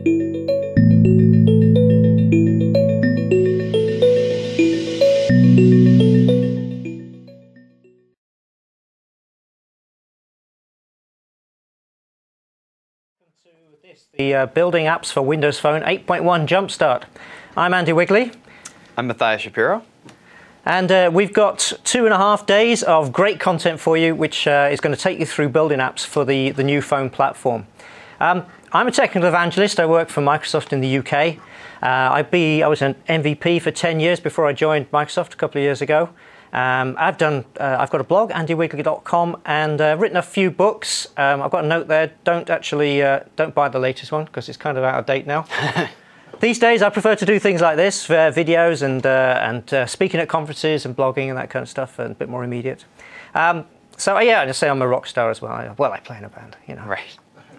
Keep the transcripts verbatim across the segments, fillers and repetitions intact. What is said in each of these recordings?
The uh, Building Apps for Windows Phone eight point one Jumpstart. I'm Andy Wigley. I'm Matthias Shapiro. And uh, we've got two and a half days of great content for you, which uh, is going to take you through building apps for the, the new phone platform. Um, I'm a technical evangelist. I work for Microsoft in the U K. Uh, I, be, I was an M V P for ten years before I joined Microsoft a couple of years ago. Um, I've done. Uh, I've got a blog, andy wigley dot com, and uh, written a few books. Um, I've got a note there. Don't actually uh, don't buy the latest one because it's kind of out of date now. These days, I prefer to do things like this, uh, videos and uh, and uh, speaking at conferences and blogging and that kind of stuff, and a bit more immediate. Um, so yeah, I just say I'm a rock star as well. I, well, I play in a band, you know. Right.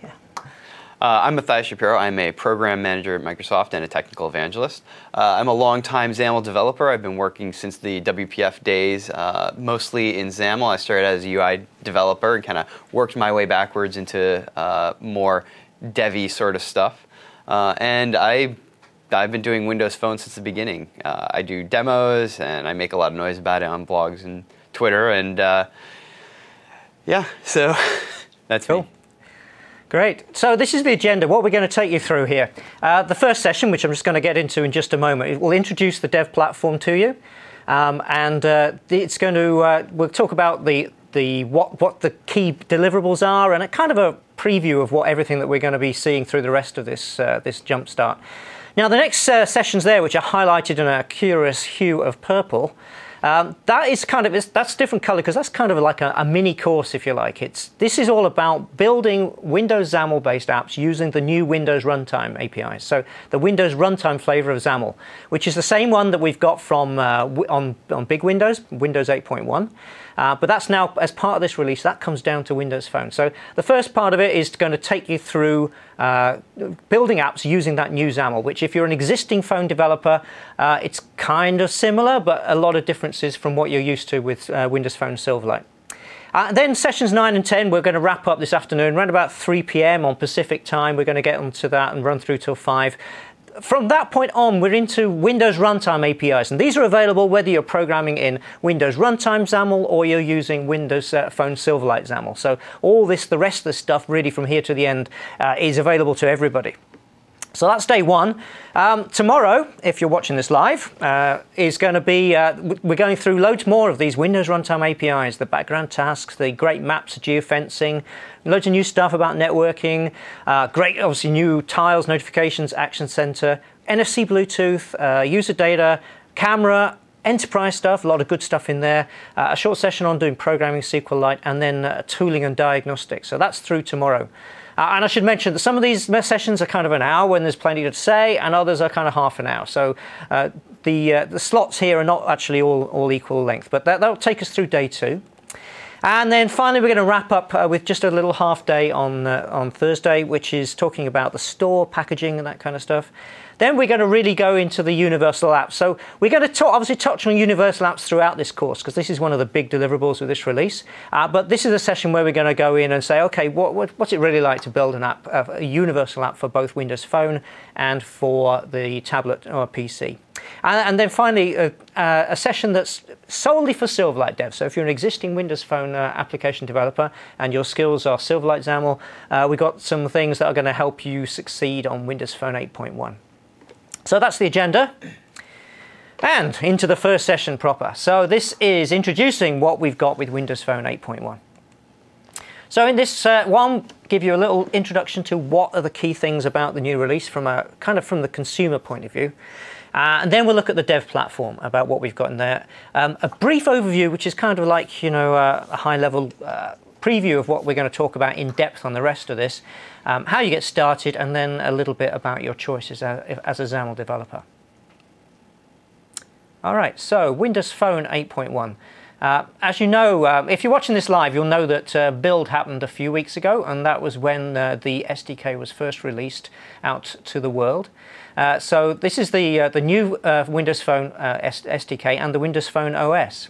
Uh, I'm Matthias Shapiro. I'm a program manager at Microsoft and a technical evangelist. Uh, I'm a longtime XAML developer. I've been working since the W P F days, uh, mostly in XAML. I started as a U I developer and kind of worked my way backwards into uh, more devy sort of stuff. Uh, and I, I've been doing Windows Phone since the beginning. Uh, I do demos, and I make a lot of noise about it on blogs and Twitter. And uh, yeah, so that's cool. me. Great. So this is the agenda, what we're going to take you through here. Uh, the first session, which I'm just going to get into in just a moment, it will introduce the dev platform to you. Um, and uh, it's going to, uh, we'll talk about the, the what, what the key deliverables are and a kind of a preview of what everything that we're going to be seeing through the rest of this, uh, this Jumpstart. Now, the next uh, sessions there, which are highlighted in a curious hue of purple, Um, that is kind of, that's a different color because that's kind of like a, a mini course, if you like. It's, this is all about building Windows XAML based apps using the new Windows Runtime A P Is. So the Windows Runtime flavor of XAML, which is the same one that we've got from uh, on, on big Windows, Windows eight point one. Uh, but that's now, as part of this release, that comes down to Windows Phone. So the first part of it is going to take you through uh, building apps using that new XAML, which if you're an existing phone developer, uh, it's kind of similar, but a lot of differences from what you're used to with uh, Windows Phone Silverlight. Uh, then sessions nine and ten, we're going to wrap up this afternoon, around about three p m on Pacific time. We're going to get onto that and run through till five. From that point on, we're into Windows Runtime A P Is, and these are available whether you're programming in Windows Runtime XAML or you're using Windows uh, Phone Silverlight XAML. So all this, the rest of the stuff, really from here to the end, uh, is available to everybody. So that's day one. Um, tomorrow, if you're watching this live, uh, is going to be, uh, we're going through loads more of these Windows Runtime A P Is, the background tasks, the great maps, geofencing, loads of new stuff about networking, uh, great, obviously, new tiles, notifications, Action Center, N F C Bluetooth, uh, user data, camera, enterprise stuff, a lot of good stuff in there, uh, a short session on doing programming SQLite, and then uh, tooling and diagnostics. So that's through tomorrow. Uh, and I should mention that some of these sessions are kind of an hour when there's plenty to say, and others are kind of half an hour. So uh, the uh, the slots here are not actually all, all equal length, but that, that'll take us through day two. And then finally, we're going to wrap up uh, with just a little half day on uh, on Thursday, which is talking about the store, packaging, and that kind of stuff. Then we're going to really go into the universal apps. So we're going to talk, obviously touch on universal apps throughout this course because this is one of the big deliverables with this release. Uh, but this is a session where we're going to go in and say, okay, what, what, what's it really like to build an app, uh, a universal app for both Windows Phone and for the tablet or P C. And, and then finally, uh, uh, a session that's solely for Silverlight devs. So if you're an existing Windows Phone uh, application developer and your skills are Silverlight XAML, uh, we've got some things that are going to help you succeed on Windows Phone eight point one. So that's the agenda. And into the first session proper. So this is introducing what we've got with Windows Phone eight point one. So in this uh, one, give you a little introduction to what are the key things about the new release from a kind of from the consumer point of view. Uh, and then we'll look at the dev platform, about what we've got in there. Um, a brief overview, which is kind of like, you know, uh, a high-level uh, preview of what we're going to talk about in depth on the rest of this, um, how you get started, and then a little bit about your choices as, as a XAML developer. All right, so Windows Phone eight point one. Uh, as you know, uh, if you're watching this live, you'll know that uh, build happened a few weeks ago, and that was when uh, the S D K was first released out to the world. Uh, so this is the uh, the new uh, Windows Phone uh, S D K and the Windows Phone O S.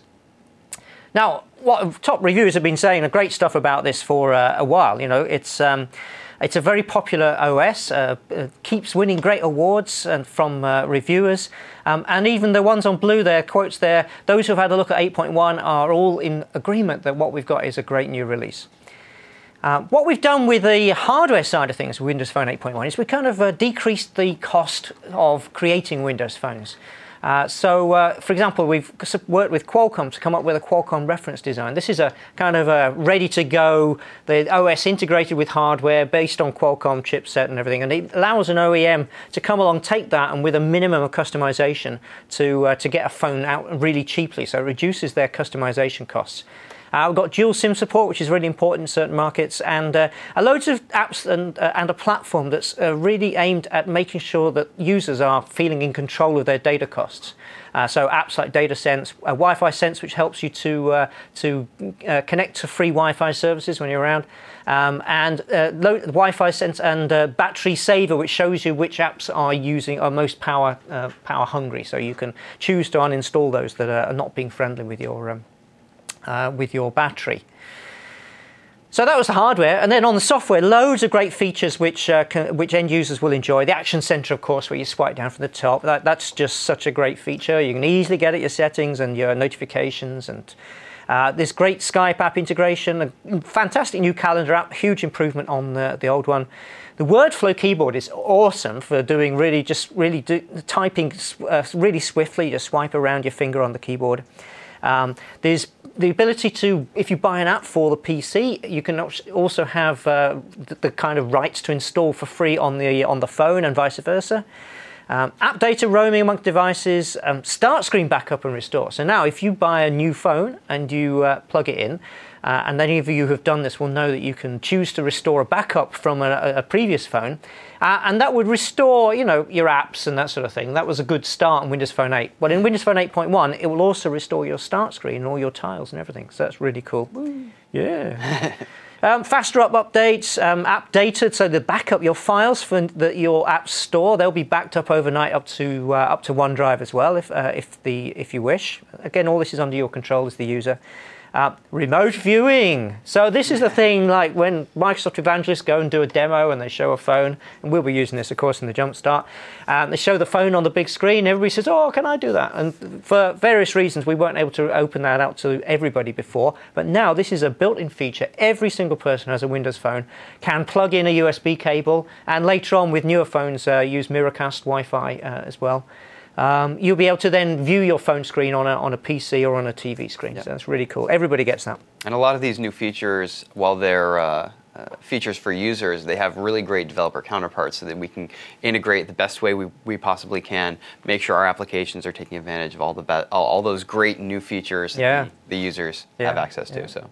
Now, what top reviewers have been saying, great stuff about this for uh, a while. You know, it's um, It's a very popular O S, uh, uh, keeps winning great awards and from uh, reviewers. Um, and even the ones on blue there, quotes there, those who've had a look at eight point one are all in agreement that what we've got is a great new release. Uh, what we've done with the hardware side of things, Windows Phone eight point one, is we kind of uh, decreased the cost of creating Windows phones. Uh, so, uh, for example, we've worked with Qualcomm to come up with a Qualcomm reference design. This is a kind of a ready-to-go, the O S integrated with hardware based on Qualcomm chipset and everything, and it allows an O E M to come along, take that, and with a minimum of customization to uh, to get a phone out really cheaply. So it reduces their customization costs. Uh, we've got dual SIM support, which is really important in certain markets, and uh, a loads of apps and, uh, and a platform that's uh, really aimed at making sure that users are feeling in control of their data costs. Uh, so apps like DataSense, uh, Wi-Fi Sense, which helps you to uh, to uh, connect to free Wi-Fi services when you're around, um, and uh, Wi-Fi Sense and uh, Battery Saver, which shows you which apps are using are most power uh, power hungry. So you can choose to uninstall those that are not being friendly with your um, Uh, with your battery. So that was the hardware, and then on the software, loads of great features which uh, can, which end users will enjoy. The Action Center, of course, where you swipe down from the top. That, that's just such a great feature. You can easily get at your settings and your notifications, and uh, this great Skype app integration, a fantastic new calendar app, huge improvement on the, the old one. The Wordflow keyboard is awesome for doing really just really do, typing uh, really swiftly. Just swipe around your finger on the keyboard. Um, there's the ability to, if you buy an app for the P C, you can also have uh, the, the kind of rights to install for free on the on the phone and vice versa. Um, app data roaming among devices, um, start screen backup and restore. So now if you buy a new phone and you uh, plug it in, uh, and any of you who have done this will know that you can choose to restore a backup from a, a previous phone, uh, and that would restore, you know, your apps and that sort of thing. That was a good start on Windows Phone eight. But in Windows Phone eight point one, it will also restore your start screen and all your tiles and everything. So that's really cool. Woo. Yeah. Um, faster up updates, um, app data, so the backup your files for the, your apps store, they'll be backed up overnight up to uh, up to OneDrive as well, if uh, if the if you wish. Again, all this is under your control as the user. Uh, remote viewing. So this is the thing, like when Microsoft evangelists go and do a demo and they show a phone, and we'll be using this, of course, in the Jumpstart. Um, they show the phone on the big screen. Everybody says, "Oh, can I do that?" And for various reasons, we weren't able to open that out to everybody before. But now this is a built-in feature. Every single person who has a Windows phone can plug in a U S B cable, and later on with newer phones, uh, use Miracast Wi-Fi uh, as well. Um, you'll be able to then view your phone screen on a, on a P C or on a T V screen. Yep. So that's really cool. Everybody gets that. And a lot of these new features, while they're uh, uh, features for users, they have really great developer counterparts so that we can integrate the best way we, we possibly can, make sure our applications are taking advantage of all the be- all, all those great new features yeah. that the, the users yeah. have access to. Yeah. So.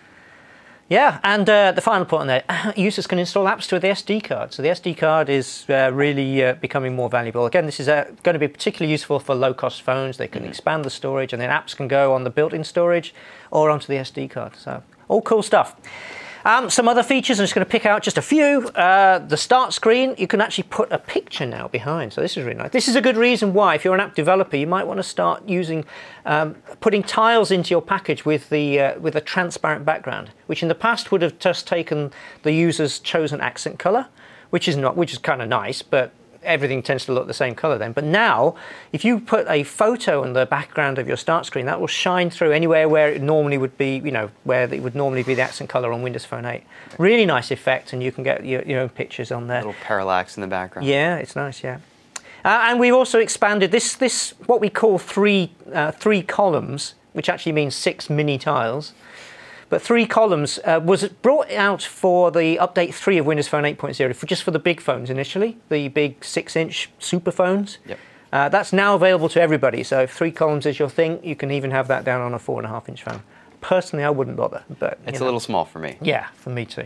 Yeah, and uh, the final point on there, users can install apps to the S D card. So the S D card is uh, really uh, becoming more valuable. Again, this is uh, going to be particularly useful for low-cost phones. They can mm-hmm. expand the storage, and then apps can go on the built-in storage or onto the S D card. So all cool stuff. Um, some other features, I'm just going to pick out just a few. Uh, the start screen, you can actually put a picture now behind. So this is really nice. This is a good reason why, if you're an app developer, you might want to start using, um, putting tiles into your package with the uh, with a transparent background, which in the past would have just taken the user's chosen accent color, which is not, which is kind of nice, but everything tends to look the same color then. But now, if you put a photo in the background of your start screen, that will shine through anywhere where it normally would be, you know, where it would normally be the accent color on Windows Phone eight. Really nice effect, and you can get your, your own pictures on there. A little parallax in the background. Yeah, it's nice, yeah. Uh, and we've also expanded this, this what we call three, uh, three columns, which actually means six mini tiles. But three columns uh, was brought out for the update three of Windows Phone eight point oh, for just for the big phones initially, the big six-inch super phones. Yep. Uh, that's now available to everybody. So if three columns is your thing, you can even have that down on a four and a half inch phone. Personally, I wouldn't bother, but it's know. a little small for me. Yeah, for me too.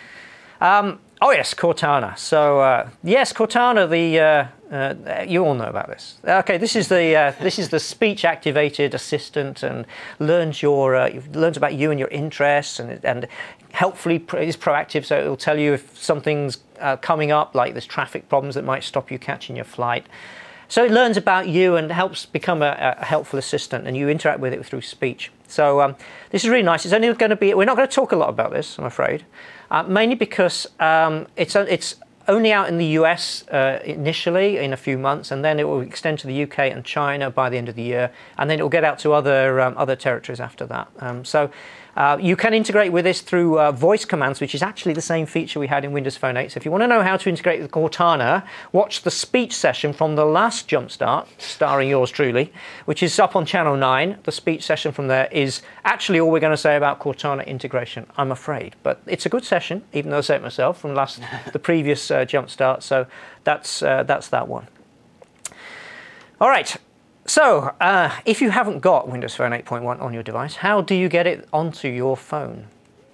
Um, oh yes, Cortana. So uh, yes, Cortana. The uh, uh, you all know about this. Okay, this is the uh, this is the speech-activated assistant, and learns your uh, learns about you and your interests, and and helpfully is proactive. So it will tell you if something's uh, coming up, like there's traffic problems that might stop you catching your flight. So it learns about you and helps become a, a helpful assistant, and you interact with it through speech. So um, this is really nice. It's only going to be, we're not going to talk a lot about this, I'm afraid, uh, mainly because um, it's, it's only out in the U S uh, initially in a few months, and then it will extend to the U K and China by the end of the year, and then it will get out to other um, other territories after that. Um, so uh, you can integrate with this through uh, voice commands, which is actually the same feature we had in Windows Phone eight. So if you want to know how to integrate with Cortana, watch the speech session from the last Jumpstart, starring yours truly, which is up on Channel nine. The speech session from there is actually all we're going to say about Cortana integration, I'm afraid. But it's a good session, even though I say it myself, from last the previous uh, Jumpstart. So that's, uh, that's that one. All right. So, uh, if you haven't got Windows Phone eight point one on your device, how do you get it onto your phone?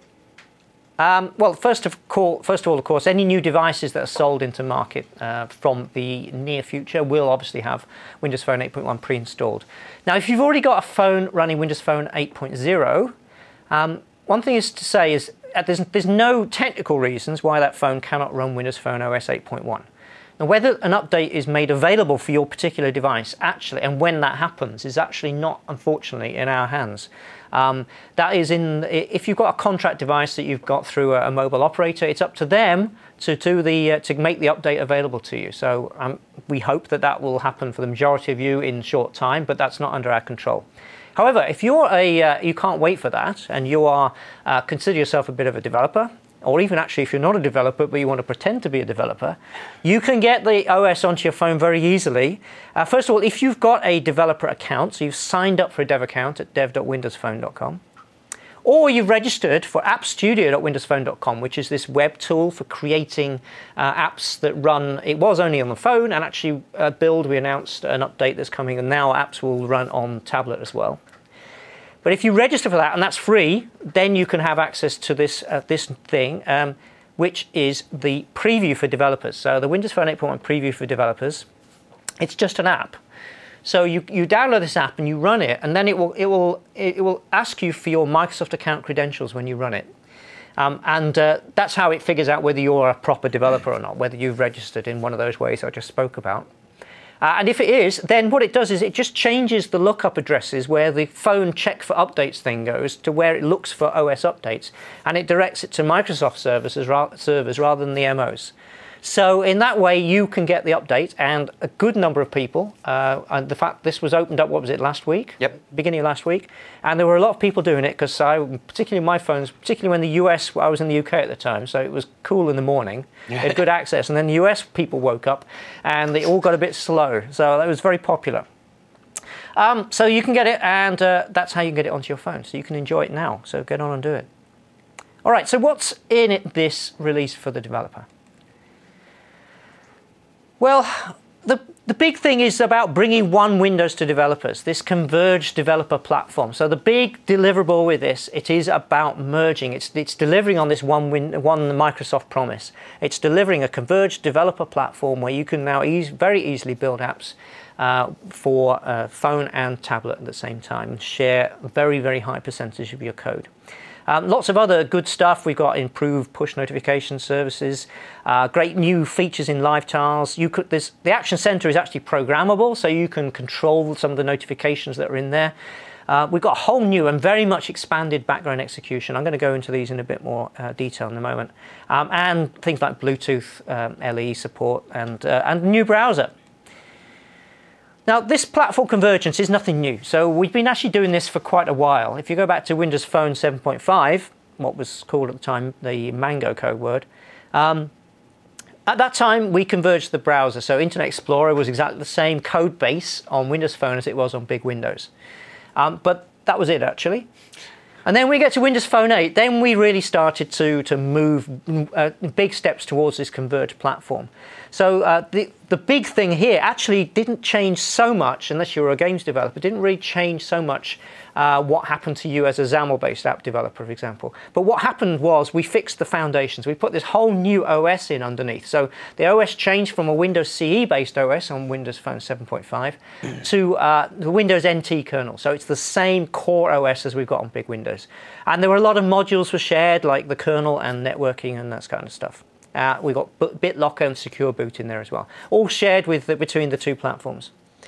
Um, well, first of, call, first of all, of course, any new devices that are sold into market uh, from the near future will obviously have Windows Phone eight point one pre-installed. Now, if you've already got a phone running Windows Phone eight point oh, um, one thing is to say is uh, there's, there's no technical reasons why that phone cannot run Windows Phone O S eight point one. Now, whether an update is made available for your particular device, actually, and when that happens, is actually not, unfortunately, in our hands. Um, that is in, if you've got a contract device that you've got through a, a mobile operator, it's up to them to do the uh, to make the update available to you. So um, we hope that that will happen for the majority of you in short time, but that's not under our control. However, if you're a uh, you can't wait for that, and you are uh, consider yourself a bit of a developer, or even actually if you're not a developer but you want to pretend to be a developer, you can get the O S onto your phone very easily. Uh, first of all, if you've got a developer account, so you've signed up for a dev account at dev dot windows phone dot com, or you've registered for app studio dot windows phone dot com, which is this web tool for creating uh, apps that run, it was only on the phone, and actually uh, Build, we announced an update that's coming, and now apps will run on tablet as well. But if you register for that, and that's free, then you can have access to this uh, this thing, um, which is the preview for developers. So the Windows Phone eight point one preview for developers, it's just an app. So you, you download this app and you run it, and then it will it will it will ask you for your Microsoft account credentials when you run it, um, and uh, that's how it figures out whether you're a proper developer or not, whether you've registered in one of those ways I just spoke about. Uh, and if it is, then what it does is it just changes the lookup addresses where the phone check for updates thing goes to where it looks for O S updates, and it directs it to Microsoft services, ra- servers rather than the M Os. So in that way, you can get the update, and a good number of people, uh, and the fact this was opened up, what was it, last week? Yep. Beginning of last week. And there were a lot of people doing it, because I, particularly my phones, particularly when the U S, I was in the U K at the time, so it was cool in the morning, they had good access, and then the U S people woke up, and they all got a bit slow, so that was very popular. Um, so you can get it, and uh, that's how you can get it onto your phone, so you can enjoy it now, so get on and do it. All right, so what's in it, this release for the developer? Well, the, the big thing is about bringing one Windows to developers, this converged developer platform. So the big deliverable with this, it is about merging. It's, it's delivering on this one, win, one Microsoft promise. It's delivering a converged developer platform where you can now ease, very easily build apps uh, for uh, phone and tablet at the same time and share a very, very high percentage of your code. Um, lots of other good stuff. We've got improved push notification services, uh, great new features in live tiles. You could, this, the Action Center is actually programmable, so you can control some of the notifications that are in there. Uh, we've got a whole new and very much expanded background execution. I'm going to go into these in a bit more uh, detail in a moment. Um, and things like Bluetooth um, L E support and, uh, and new browser. Now, this platform convergence is nothing new. So we've been actually doing this for quite a while. If you go back to Windows Phone seven point five, what was called at the time the Mango code word, um, at that time we converged the browser. So Internet Explorer was exactly the same code base on Windows Phone as it was on big Windows. Um, but that was it, actually. And then we get to Windows Phone eight, then we really started to, to move uh, big steps towards this converged platform. So uh, the, the big thing here actually didn't change so much, unless you were a games developer, didn't really change so much uh, what happened to you as a XAML-based app developer, for example. But what happened was we fixed the foundations. We put this whole new O S in underneath. So the O S changed from a Windows C E-based O S on Windows Phone seven point five to uh, the Windows N T kernel. So it's the same core O S as we've got on big Windows. And there were a lot of modules were shared, like the kernel and networking and that kind of stuff. Uh, we've got BitLocker and Secure Boot in there as well, all shared with the, between the two platforms.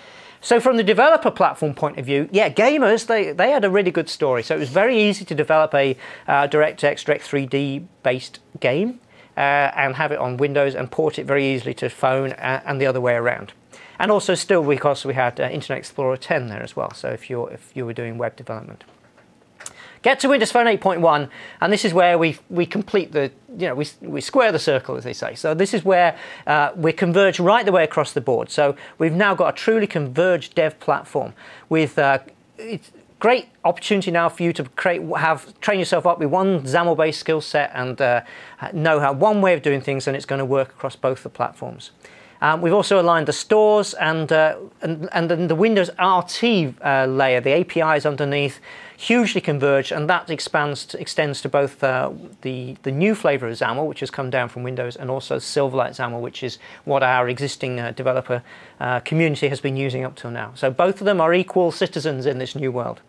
So from the developer platform point of view, yeah, gamers, they, they had a really good story. So it was very easy to develop a uh, DirectX, Direct three D based game uh, and have it on Windows and port it very easily to phone and, and the other way around. And also still because we had uh, Internet Explorer ten there as well, so if, you're, if you were doing web development. Get to Windows Phone eight point one, and this is where we we complete the, you know, we, we square the circle, as they say. So this is where uh, we converge right the way across the board. So we've now got a truly converged dev platform with uh, it's great opportunity now for you to create, have train yourself up with one XAML-based skill set and uh, know how one way of doing things, and it's going to work across both the platforms. Um, we've also aligned the stores and, uh, and, and then the Windows R T uh, layer, the A P Is underneath, hugely converged, and that expands to, extends to both uh, the, the new flavor of XAML, which has come down from Windows, and also Silverlight XAML, which is what our existing uh, developer uh, community has been using up till now. So both of them are equal citizens in this new world.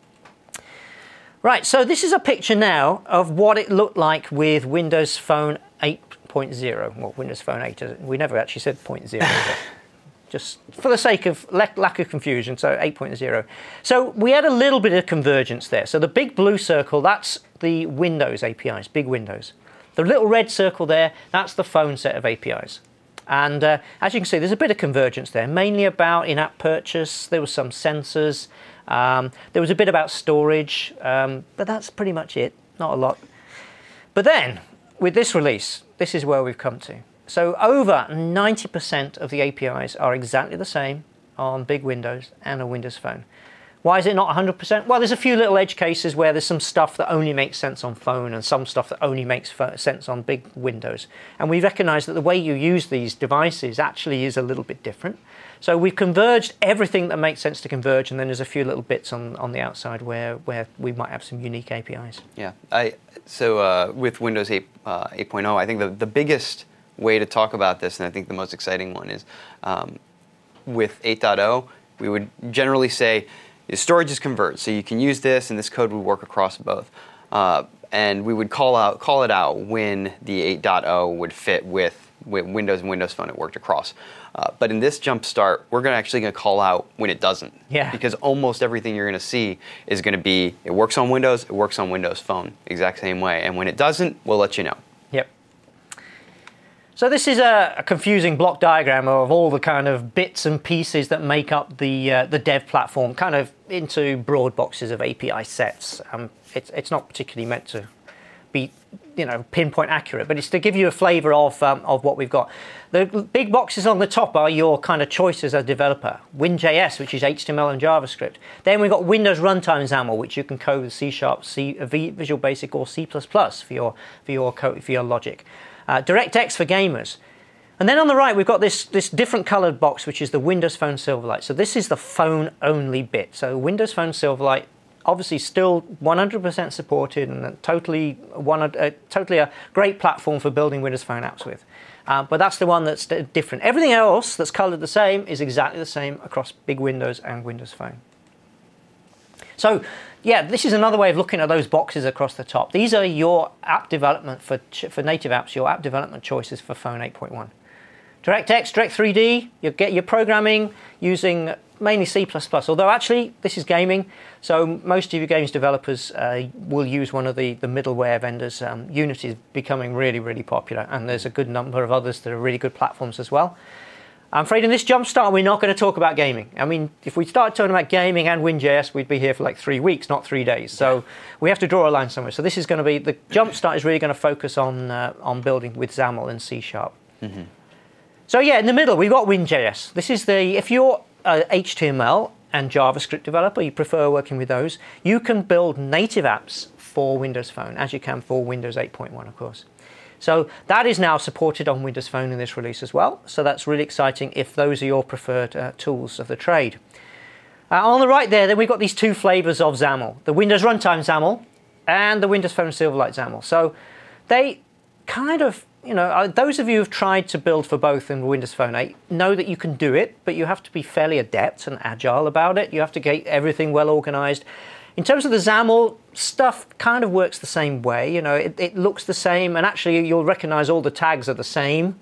Right, so this is a picture now of what it looked like with Windows Phone eight point oh. Well, Windows Phone eight, we never actually said point oh, but just for the sake of lack of confusion, so eight point oh. So we had a little bit of convergence there. So the big blue circle, that's the Windows A P Is, big Windows. The little red circle there, that's the phone set of A P Is. And uh, as you can see, there's a bit of convergence there, mainly about in-app purchase. There was some sensors. Um, there was a bit about storage, um, but that's pretty much it, not a lot. But then, with this release, this is where we've come to. So over ninety percent of the A P Is are exactly the same on big Windows and a Windows Phone. Why is it not one hundred percent? Well, there's a few little edge cases where there's some stuff that only makes sense on phone and some stuff that only makes sense on big Windows. And we recognize that the way you use these devices actually is a little bit different. So we've converged everything that makes sense to converge, and then there's a few little bits on, on the outside where, where we might have some unique A P Is. Yeah, I, so uh, with Windows eight, uh, eight point oh, I think the, the biggest way to talk about this, and I think the most exciting one, is um, with eight point oh, we would generally say the storage is converged, so you can use this, and this code would work across both. Uh, and we would call out call it out when the eight point oh would fit with, with Windows and Windows Phone. It worked across. Uh, but in this Jumpstart, we're gonna actually going to call out when it doesn't. Yeah. Because almost everything you're going to see is going to be, it works on Windows, it works on Windows Phone, exact same way. And when it doesn't, we'll let you know. Yep. So this is a, a confusing block diagram of all the kind of bits and pieces that make up the uh, the dev platform, kind of into broad boxes of A P I sets. Um, it's it's not particularly meant to be, you know, pinpoint accurate, but it's to give you a flavor of um, of what we've got. The big boxes on the top are your kind of choices as a developer. WinJS, which is H T M L and JavaScript. Then we've got Windows Runtime XAML, which you can code with C Sharp, C, Visual Basic, or C plus plus for your for your code, for your logic. Uh, DirectX for gamers. And then on the right, we've got this, this different colored box, which is the Windows Phone Silverlight. So this is the phone-only bit. So Windows Phone Silverlight, obviously still one hundred percent supported and totally, one, uh, totally a great platform for building Windows Phone apps with. Uh, but that's the one that's different. Everything else that's colored the same is exactly the same across big Windows and Windows Phone. So, yeah, this is another way of looking at those boxes across the top. These are your app development for, for native apps, your app development choices for Phone eight point one. DirectX, Direct three D, you get your programming using mainly C plus plus, although actually this is gaming, so most of your games developers uh, will use one of the, the middleware vendors. Um, Unity is becoming really, really popular, and there's a good number of others that are really good platforms as well. I'm afraid in this Jumpstart, we're not going to talk about gaming. I mean, if we start talking about gaming and WinJS, we'd be here for like three weeks, not three days. So we have to draw a line somewhere. So this is going to be, the Jumpstart is really going to focus on uh, on building with XAML and C Sharp. Mm-hmm. So yeah, in the middle, we've got WinJS. This is the, if you're a H T M L and JavaScript developer, you prefer working with those, you can build native apps for Windows Phone, as you can for Windows eight point one, of course. So that is now supported on Windows Phone in this release as well. So that's really exciting if those are your preferred uh, tools of the trade. Uh, on the right there, then we've got these two flavors of XAML, the Windows Runtime XAML and the Windows Phone Silverlight XAML. So they kind of, you know, uh, those of you who've tried to build for both in Windows Phone eight know that you can do it, but you have to be fairly adept and agile about it. You have to get everything well organized. In terms of the XAML, stuff kind of works the same way. You know, it, it looks the same, and actually you'll recognize all the tags are the same.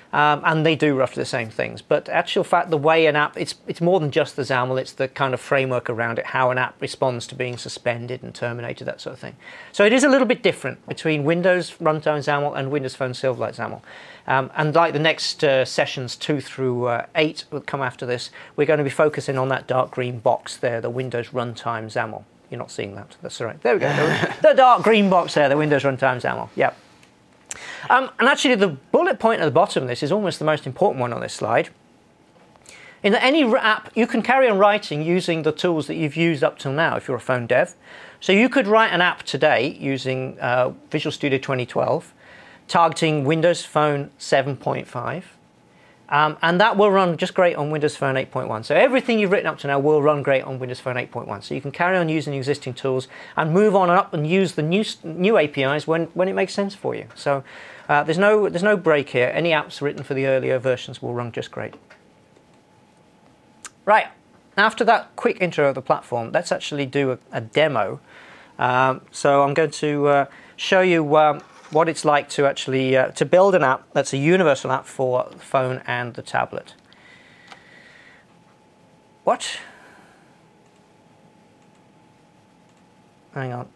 Um, and they do roughly the same things. But actual fact, the way an app, it's it's more than just the XAML, it's the kind of framework around it, how an app responds to being suspended and terminated, that sort of thing. So it is a little bit different between Windows Runtime XAML and Windows Phone Silverlight XAML. Um, and like the next uh, sessions two through uh, eight will come after this, we're going to be focusing on that dark green box there, the Windows Runtime XAML. You're not seeing that, that's all right. There we go, the dark green box there, the Windows Runtime XAML, yeah. Um, and actually the bullet point at the bottom of this is almost the most important one on this slide. In that any app, you can carry on writing using the tools that you've used up till now if you're a phone dev. So you could write an app today using uh, Visual Studio twenty twelve, targeting Windows Phone seven point five. Um, and that will run just great on Windows Phone eight point one. So everything you've written up to now will run great on Windows Phone eight point one. So you can carry on using existing tools and move on up and use the new new A P Is when, when it makes sense for you. So uh, there's no there's no break here. Any apps written for the earlier versions will run just great. Right, after that quick intro of the platform, let's actually do a, a demo. Um, so I'm going to uh, show you um, what it's like to actually uh, to build an app that's a universal app for the phone and the tablet. What? Hang on.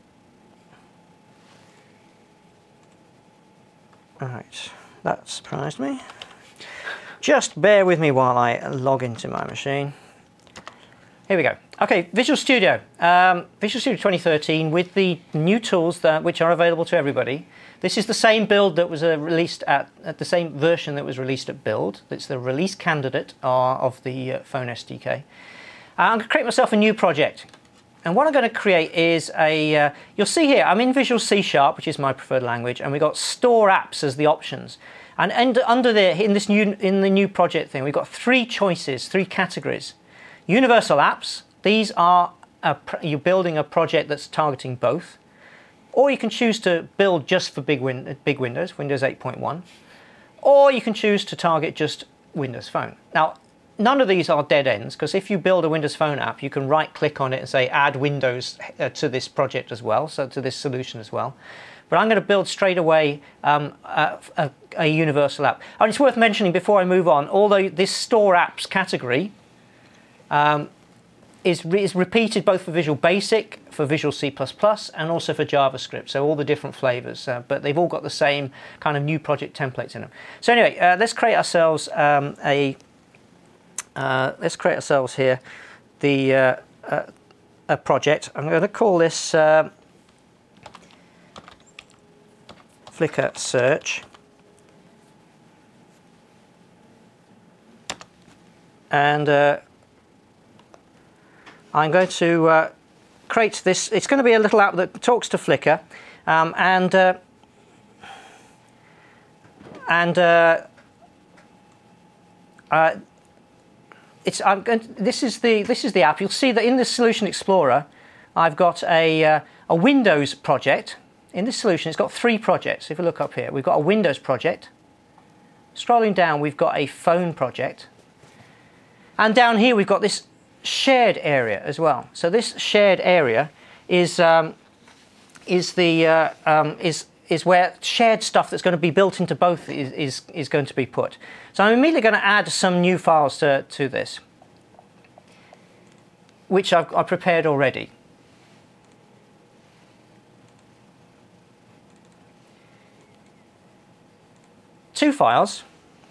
All right, that surprised me. Just bear with me while I log into my machine. Here we go. Okay, Visual Studio. Um, Visual Studio twenty thirteen with the new tools that which are available to everybody. This is the same build that was uh, released at, at the same version that was released at Build. It's the release candidate uh, of the uh, Phone S D K. Uh, I'm going to create myself a new project. And what I'm going to create is a, uh, you'll see here, I'm in Visual C Sharp, which is my preferred language, and we've got Store Apps as the options. And, and under there, in this new, in the new project thing, we've got three choices, three categories. Universal apps, these are, a, you're building a project that's targeting both. Or you can choose to build just for big, win big Windows, Windows eight point one. Or you can choose to target just Windows Phone. Now, none of these are dead ends, because if you build a Windows Phone app, you can right-click on it and say add Windows uh, to this project as well, so to this solution as well. But I'm going to build straight away um, a, a, a universal app. And it's worth mentioning before I move on, although this Store Apps category um, is, re is repeated both for Visual Basic, for Visual C plus plus, and also for JavaScript, so all the different flavors, uh, but they've all got the same kind of new project templates in them. So anyway, uh, let's create ourselves um, a, uh, let's create ourselves here the uh, uh, a project. I'm going to call this uh, Flickr Search. And uh, I'm going to uh, create this. It's going to be a little app that talks to Flickr, um, and uh, and uh, uh, it's. I'm going to, this is the this is the app. You'll see that in the Solution Explorer, I've got a uh, a Windows project. In this solution, it's got three projects. If we look up here, we've got a Windows project. Scrolling down, we've got a phone project. And down here, we've got this shared area as well. So this shared area is um, is the uh, um, is is where shared stuff that's going to be built into both is is, is going to be put. So I'm immediately going to add some new files to to this, which I've, I've prepared already. Two files,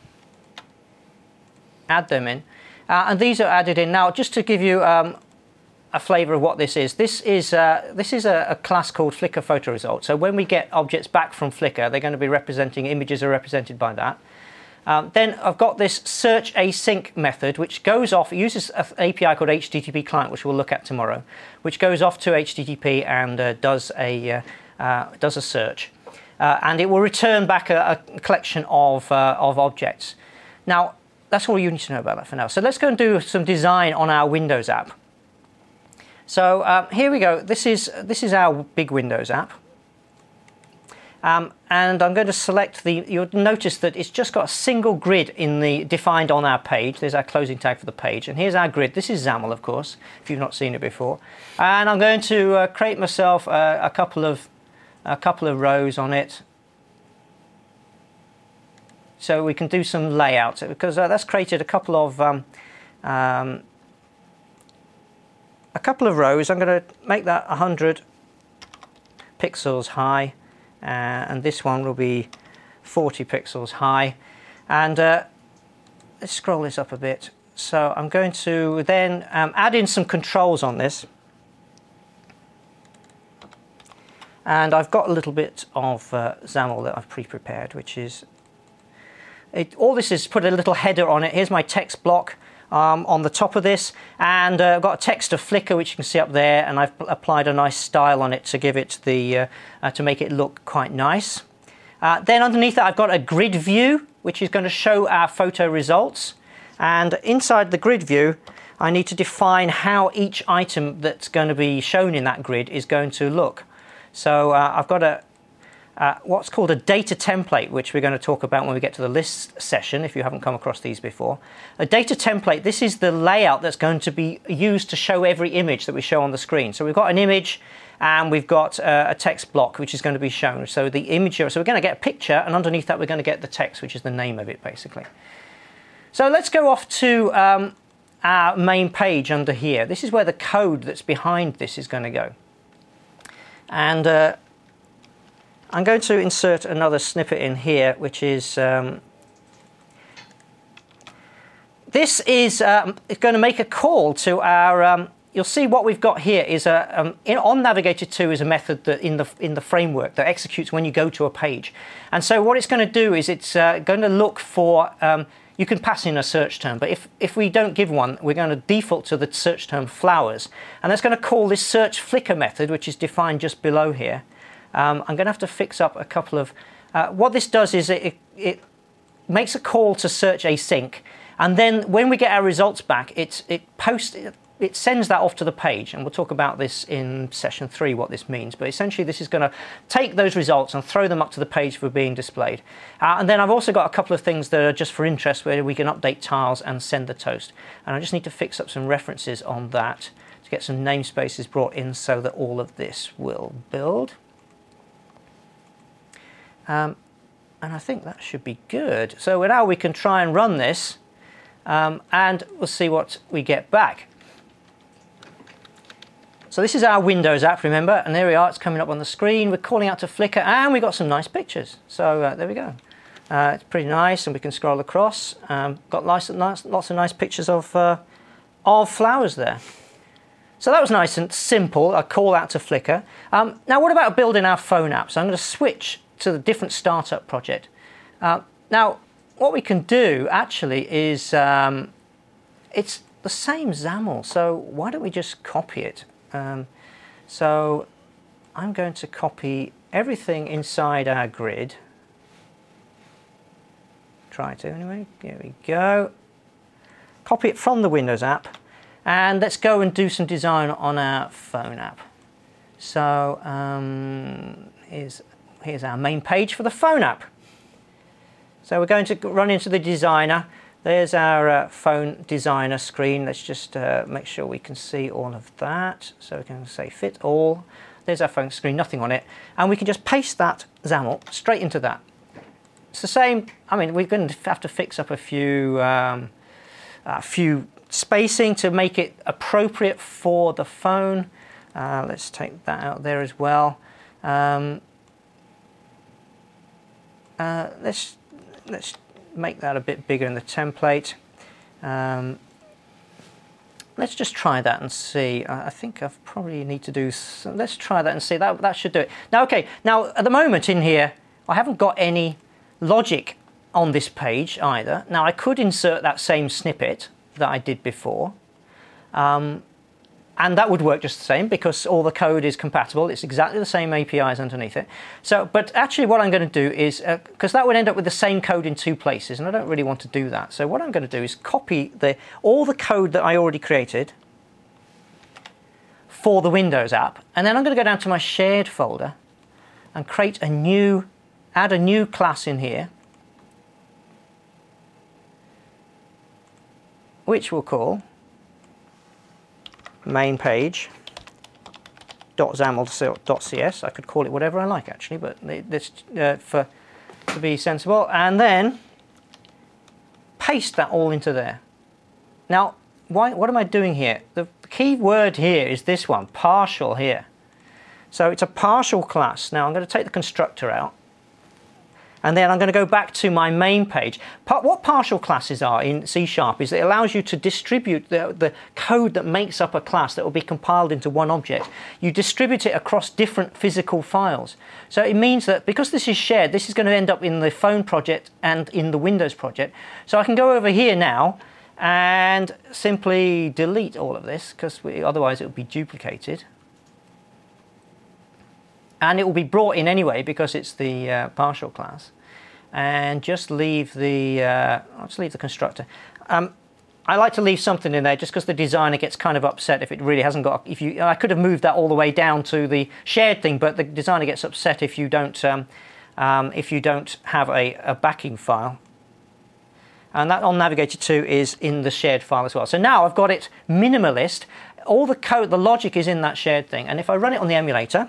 add them in, uh, and these are added in. Now, just to give you um, a flavour of what this is, this is, uh, this is a, a class called Flickr Photo Result. So when we get objects back from Flickr, they're going to be representing, images are represented by that. Um, then I've got this search async method, which goes off, it uses an A P I called H T T P client, which we'll look at tomorrow, which goes off to H T T P and uh, does, a, uh, uh, does a search. Uh, and it will return back a, a collection of, uh, of objects. Now, that's all you need to know about that for now. So let's go and do some design on our Windows app. So um, here we go. This is, this is our big Windows app. Um, and I'm going to select the, you'll notice that it's just got a single grid in the defined on our page. There's our closing tag for the page. And here's our grid. This is XAML, of course, if you've not seen it before. And I'm going to uh, create myself uh, a couple of a couple of rows on it. so we can do some layout, because uh, that's created a couple of um, um, a couple of rows. I'm going to make that one hundred pixels high, uh, and this one will be forty pixels high. And uh, let's scroll this up a bit. So I'm going to then um, add in some controls on this. And I've got a little bit of uh, XAML that I've pre-prepared, which is, it, all this is put a little header on it. Here's my text block um, on the top of this, and uh, I've got a text of Flickr, which you can see up there, and I've applied a nice style on it to give it the, uh, uh, to make it look quite nice. Uh, then underneath that I've got a grid view, which is going to show our photo results. And inside the grid view, I need to define how each item that's going to be shown in that grid is going to look. So uh, I've got a uh, what's called a data template, which we're going to talk about when we get to the list session, if you haven't come across these before. A data template, this is the layout that's going to be used to show every image that we show on the screen. So we've got an image, and we've got uh, a text block which is going to be shown. So the image, so we're going to get a picture, and underneath that we're going to get the text, which is the name of it, basically. So let's go off to um, our main page under here. This is where the code that's behind this is going to go. And uh, I'm going to insert another snippet in here, which is um, this is um, going to make a call to our. Um, you'll see what we've got here is a um, in, on Navigator two is a method that in the in the framework that executes when you go to a page. And so what it's going to do is it's uh, going to look for. Um, You can pass in a search term, but if, if we don't give one, we're going to default to the search term flowers. And that's going to call this search Flickr method, which is defined just below here. Um, I'm going to have to fix up a couple of... Uh, what this does is it, it, it makes a call to search async, and then when we get our results back, it's, it posts... It, it sends that off to the page, and we'll talk about this in session three, what this means. But essentially, this is going to take those results and throw them up to the page for being displayed. Uh, and then I've also got a couple of things that are just for interest, where we can update tiles and send the toast. And I just need to fix up some references on that to get some namespaces brought in so that all of this will build. Um, and I think that should be good. So now we can try and run this, um, and we'll see what we get back. So this is our Windows app, remember, and there we are, it's coming up on the screen. We're calling out to Flickr, and we've got some nice pictures. So uh, there we go. Uh, it's pretty nice, and we can scroll across. Um, got lots, lots, lots of nice pictures of, uh, of flowers there. So that was nice and simple, a call out to Flickr. Um, now what about building our phone app? So I'm going to switch to the different startup project. Uh, now what we can do actually is, um, it's the same XAML, so why don't we just copy it? Um, so I'm going to copy everything inside our grid. Try to anyway. Here we go. Copy it from the Windows app, and let's go and do some design on our phone app. So um, here's, here's our main page for the phone app. So we're going to run into the designer. There's our uh, phone designer screen. Let's just uh, make sure we can see all of that. So we can say fit all. There's our phone screen, nothing on it. And we can just paste that XAML straight into that. It's the same. I mean, we're going to have to fix up a few, um, a few spacing to make it appropriate for the phone. Uh, let's take that out there as well. Um, uh, let's, let's make that a bit bigger in the template. Um, let's just try that and see. I think I probably need to do some, let's try that and see. That, that should do it. Now, okay, now at the moment in here, I haven't got any logic on this page either. Now, I could insert that same snippet that I did before. Um, And that would work just the same because all the code is compatible. It's exactly the same A P Is underneath it. So, but actually what I'm going to do is, because uh, that would end up with the same code in two places, and I don't really want to do that. So what I'm going to do is copy the, all the code that I already created for the Windows app. And then I'm going to go down to my shared folder and create a new, add a new class in here, which we'll call main page .xaml.cs. I could call it whatever I like actually, but this uh, for to be sensible. And then paste that all into there. Now, why, what am I doing here? The key word here is this one, partial here. So it's a partial class. Now I'm going to take the constructor out. And then I'm going to go back to my main page. What partial classes are in C Sharp is it allows you to distribute the, the code that makes up a class that will be compiled into one object. You distribute it across different physical files. So it means that because this is shared, this is going to end up in the phone project and in the Windows project. So I can go over here now and simply delete all of this, because otherwise it would be duplicated. And it will be brought in anyway because it's the uh, partial class. And just leave the, uh, I'll just leave the constructor. Um, I like to leave something in there just because the designer gets kind of upset if it really hasn't got, if you, I could have moved that all the way down to the shared thing, but the designer gets upset if you don't, um, um, if you don't have a, a backing file. And that on Navigator two is in the shared file as well. So now I've got it minimalist. All the code, the logic is in that shared thing. And if I run it on the emulator,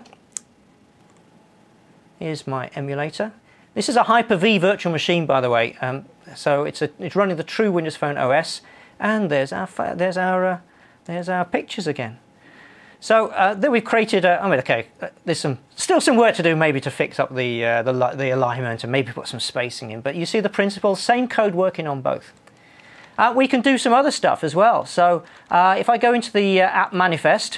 here's my emulator. This is a Hyper-V virtual machine, by the way. Um, so it's a, it's running the true Windows Phone O S, and there's our there's our uh, there's our pictures again. So uh, then we've created. A, I mean, okay, uh, there's some still some work to do, maybe to fix up the uh, the the alignment and maybe put some spacing in. But you see the principle, same code working on both. Uh, we can do some other stuff as well. So uh, if I go into the uh, app manifest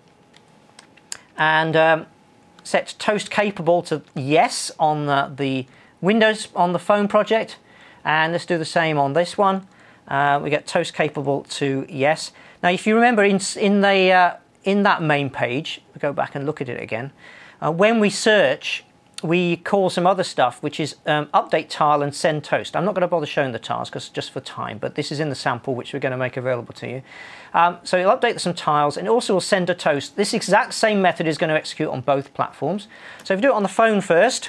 and um, set toast capable to yes on the, the Windows on the phone project, and let's do the same on this one. Uh, we get toast capable to yes. Now, if you remember in in the uh, in that main page, we go back and look at it again. Uh, when we search, we call some other stuff, which is um, update tile and send toast. I'm not going to bother showing the tiles because just for time, but this is in the sample which we're going to make available to you. Um, so you'll update some tiles and also will send a toast. This exact same method is going to execute on both platforms. So if you do it on the phone first,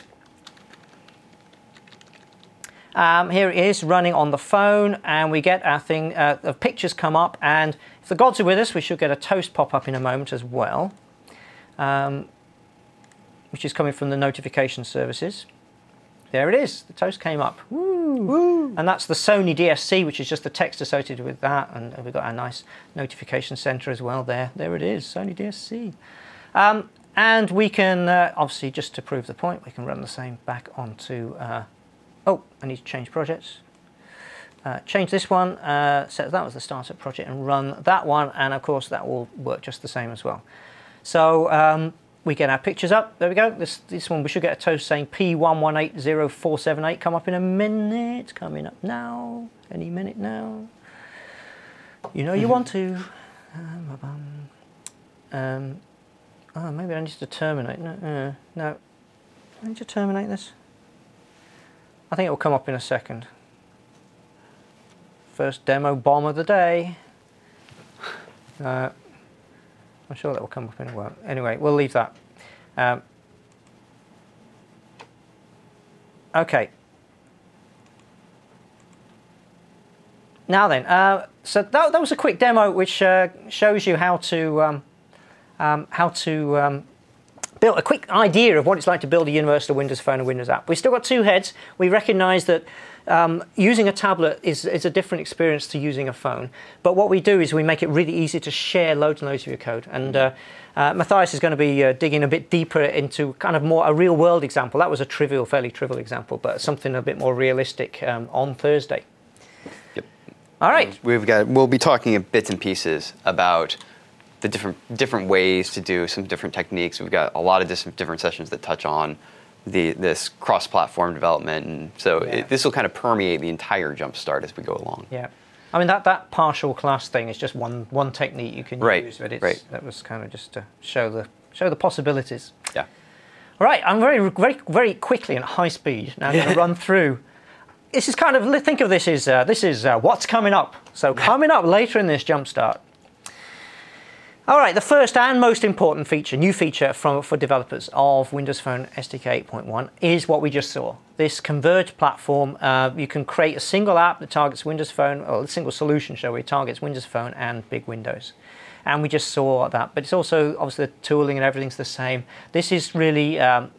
um, here it is running on the phone, and we get our thing, uh, the pictures come up, and if the gods are with us, we should get a toast pop up in a moment as well. Um, which is coming from the notification services. There it is, the toast came up. Woo. Woo. And that's the Sony D S C, which is just the text associated with that, and we've got our nice notification center as well there. There it is, Sony D S C. Um, and we can, uh, obviously, just to prove the point, we can run the same back onto, uh, oh, I need to change projects. Uh, change this one, uh, set that was the startup project, and run that one, and of course that will work just the same as well. So, um, we get our pictures up. There we go. This this one we should get a toast saying P one one eight zero four seven eight. Come up in a minute. Coming up now. Any minute now. You know you want to. Um, um, oh, maybe I need to terminate. No, uh, no. I need to terminate this. I think it will come up in a second. First demo bomb of the day. Uh, I'm sure that will come up in a while. Anyway, we'll leave that. Um, okay. Now then, uh, so that, that was a quick demo which uh, shows you how to um, um, how to um, build a quick idea of what it's like to build a universal Windows Phone and Windows app. We've still got two heads. We recognise that Um, using a tablet is, is a different experience to using a phone. But what we do is we make it really easy to share loads and loads of your code. And uh, uh, Matthias is going to be uh, digging a bit deeper into kind of more a real world example. That was a trivial, fairly trivial example, but something a bit more realistic um, on Thursday. Yep. All right. We've got, we'll be talking in bits and pieces about the different, different ways to do some different techniques. We've got a lot of different, different sessions that touch on The, this cross-platform development, and so yeah. it, this will kind of permeate the entire Jumpstart as we go along. Yeah, I mean that, that partial class thing is just one one technique you can right. use, but it's, right. that was kind of just to show the show the possibilities. Yeah. All right, I'm very very very quickly and at high speed now going to run through. This is kind of think of this as uh, this is uh, what's coming up. So coming up later in this Jumpstart. All right, the first and most important feature, new feature from, for developers of Windows Phone S D K eight point one is what we just saw. This converged platform. Uh, you can create a single app that targets Windows Phone, or a single solution, shall we, targets Windows Phone and big Windows. And we just saw that. But it's also, obviously, the tooling and everything's the same. This is really um,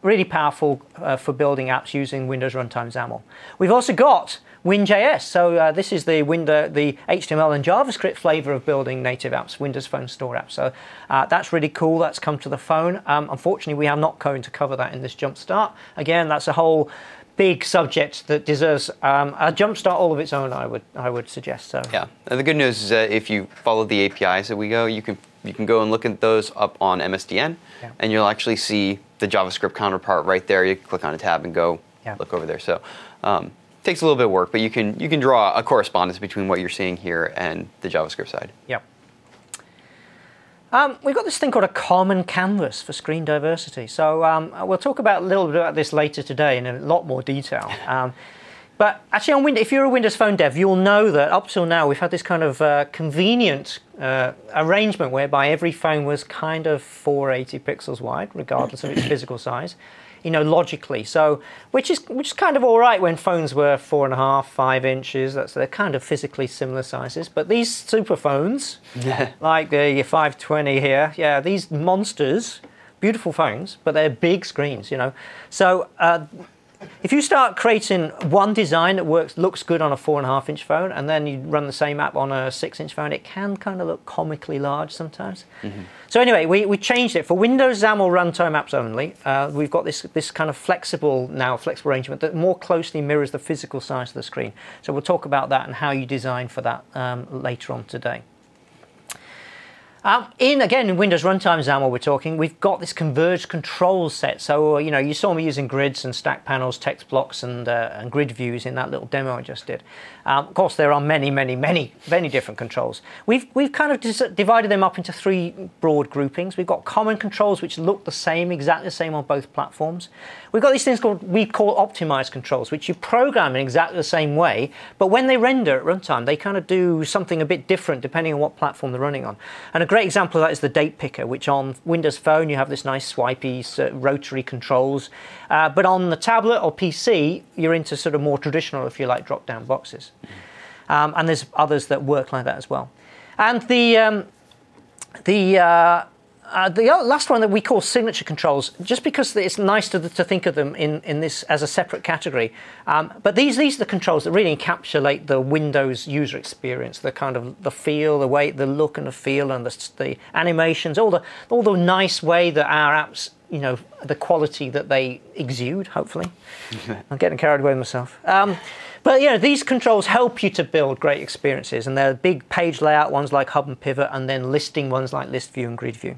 really powerful uh, for building apps using Windows Runtime XAML. We've also got WinJS. So uh, this is the window, the H T M L and JavaScript flavor of building native apps, Windows Phone Store apps. So uh, that's really cool. That's come to the phone. Um, unfortunately, we are not going to cover that in this Jumpstart. Again, that's a whole big subject that deserves um, a Jumpstart all of its own, I would I would suggest. So yeah, and the good news is that if you follow the A P Is that we go, you can you can go and look at those up on M S D N, yeah. and you'll actually see the JavaScript counterpart right there. You can click on a tab and go yeah. look over there. So um, it takes a little bit of work, but you can you can draw a correspondence between what you're seeing here and the JavaScript side. Yeah. Um, we've got this thing called a common canvas for screen diversity. So um, we'll talk about a little bit about this later today in a lot more detail. Um, but actually, on Windows, if you're a Windows Phone dev, you'll know that up till now we've had this kind of uh, convenient uh, arrangement whereby every phone was kind of four hundred eighty pixels wide, regardless of its physical size. You know, logically. So, which is which is kind of all right when phones were four and a half, five inches. That's they're kind of physically similar sizes. But these super phones, like the five twenty here, yeah, these monsters, beautiful phones, but they're big screens. You know, so uh, if you start creating one design that works, looks good on a four and a half inch phone, and then you run the same app on a six inch phone, it can kind of look comically large sometimes. Mm-hmm. So anyway, we, we changed it for Windows XAML runtime apps only. Uh, we've got this this kind of flexible now flexible arrangement that more closely mirrors the physical size of the screen. So we'll talk about that and how you design for that um, later on today. Um, in again in Windows Runtime XAML, we're talking. We've got this converged control set. So uh, you know, you saw me using grids and stack panels, text blocks, and uh, and grid views in that little demo I just did. Um, of course, there are many, many, many, many different controls. We've we've kind of divided them up into three broad groupings. We've got common controls which look the same, exactly the same on both platforms. We've got these things called we call optimized controls, which you program in exactly the same way, but when they render at runtime, they kind of do something a bit different depending on what platform they're running on. And a great example of that is the date picker, which on Windows Phone you have this nice swipey uh, rotary controls, uh, but on the tablet or P C you're into sort of more traditional, if you like, drop-down boxes. Um, and there's others that work like that as well. And the um, the uh, uh, the last one that we call signature controls, just because it's nice to, to think of them in, in this as a separate category. Um, but these these are the controls that really encapsulate the Windows user experience, the kind of the feel, the way, the look and the feel, and the, the animations, all the all the nice way that our apps, you know, the quality that they exude. Hopefully, I'm getting carried away with myself. Um, But you know, these controls help you to build great experiences, and they're big page layout ones like Hub and Pivot, and then listing ones like List View and Grid View.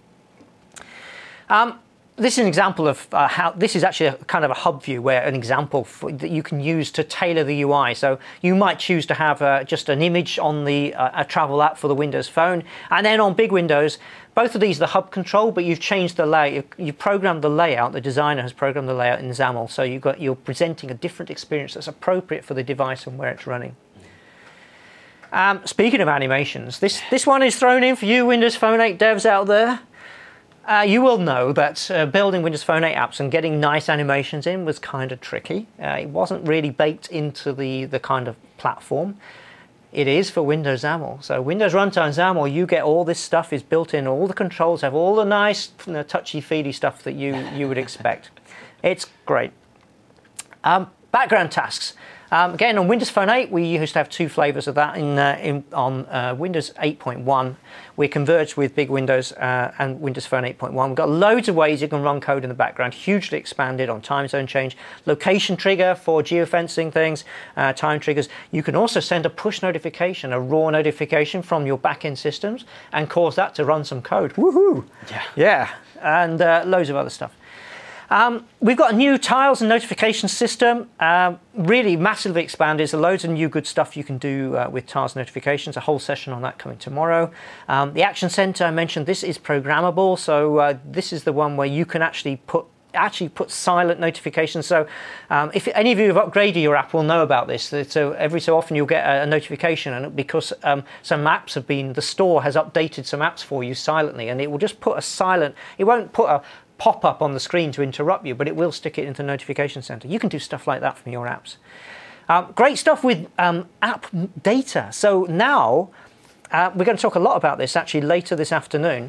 Um, this is an example of uh, how this is actually a kind of a hub view, where an example for, that you can use to tailor the U I. So you might choose to have uh, just an image on the uh, a travel app for the Windows Phone, and then on big Windows, both of these are the hub control, but you've changed the layout. You've, you've programmed the layout. The designer has programmed the layout in XAML, so you've got you're presenting a different experience that's appropriate for the device and where it's running. Um, speaking of animations, this this one is thrown in for you Windows Phone eight devs out there. Uh, you will know that uh, building Windows Phone eight apps and getting nice animations in was kind of tricky. Uh, it wasn't really baked into the, the kind of platform. It is for Windows XAML. So Windows Runtime XAML, you get all this stuff is built in, all the controls have all the nice, you know, touchy-feely stuff that you, you would expect. It's great. Um, background tasks. Um, again, on Windows Phone eight, we used to have two flavors of that. In, uh, in on uh, Windows eight point one, we converged with Big Windows uh, and Windows Phone eight point one. We've got loads of ways you can run code in the background, hugely expanded on time zone change, location trigger for geofencing things, uh, time triggers. You can also send a push notification, a raw notification from your backend systems, and cause that to run some code. Woohoo! Yeah. Yeah, and uh, loads of other stuff. Um, we've got a new tiles and notification system, um, really massively expanded. There's loads of new good stuff you can do uh, with tiles notifications, a whole session on that coming tomorrow. Um, the Action Center, I mentioned, this is programmable, so uh, this is the one where you can actually put actually put silent notifications. So um, if any of you have upgraded your app will know about this. So every so often you'll get a, a notification, and because um, some apps have been, the store has updated some apps for you silently, and it will just put a silent, it won't put a pop up on the screen to interrupt you, but it will stick it into the notification center. You can do stuff like that from your apps. Um, great stuff with um, app data. So now, uh, we're going to talk a lot about this actually later this afternoon.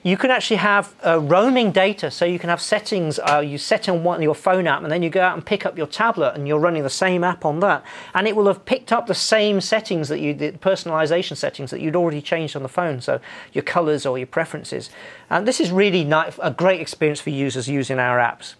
You can actually have uh, roaming data, so you can have settings. Uh, you set on one your phone app, and then you go out and pick up your tablet, and you're running the same app on that, and it will have picked up the same settings that you, the personalization settings that you'd already changed on the phone. So your colors or your preferences. And this is really nice, a great experience for users using our apps.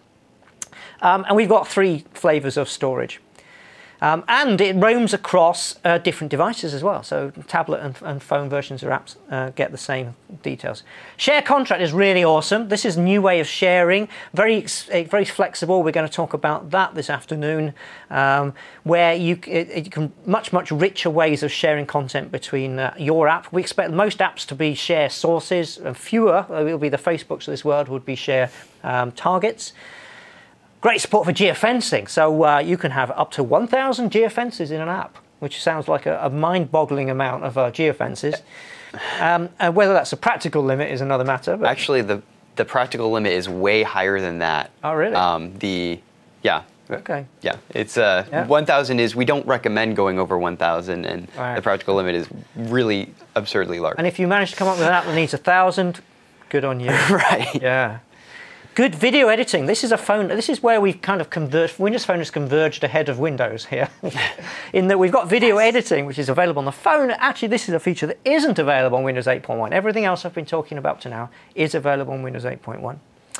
Um, and we've got three flavors of storage. Um, and it roams across uh, different devices as well. So tablet and, and phone versions of apps uh, get the same details. Share contract is really awesome. This is a new way of sharing, very very flexible. We're going to talk about that this afternoon, um, where you, it, it can much, much richer ways of sharing content between uh, your app. We expect most apps to be share sources, and fewer, it will be the Facebooks of this world, would be share um, targets. Great support for geofencing, so uh, you can have up to one thousand geofences in an app, which sounds like a, a mind-boggling amount of uh, geofences. Um, and whether that's a practical limit is another matter. But actually, the the practical limit is way higher than that. Oh, really? Um, the yeah. Okay. Yeah, it's uh, yeah. one thousand is we don't recommend going over one thousand, and right. the practical limit is really absurdly large. And if you manage to come up with an app that needs a thousand, good on you. Right. Yeah. Good video editing. This is a phone. This is where we've kind of converged. Windows Phone has converged ahead of Windows here, in that we've got video yes. editing, which is available on the phone. Actually, this is a feature that isn't available on Windows eight point one. Everything else I've been talking about to now is available on Windows eight point one.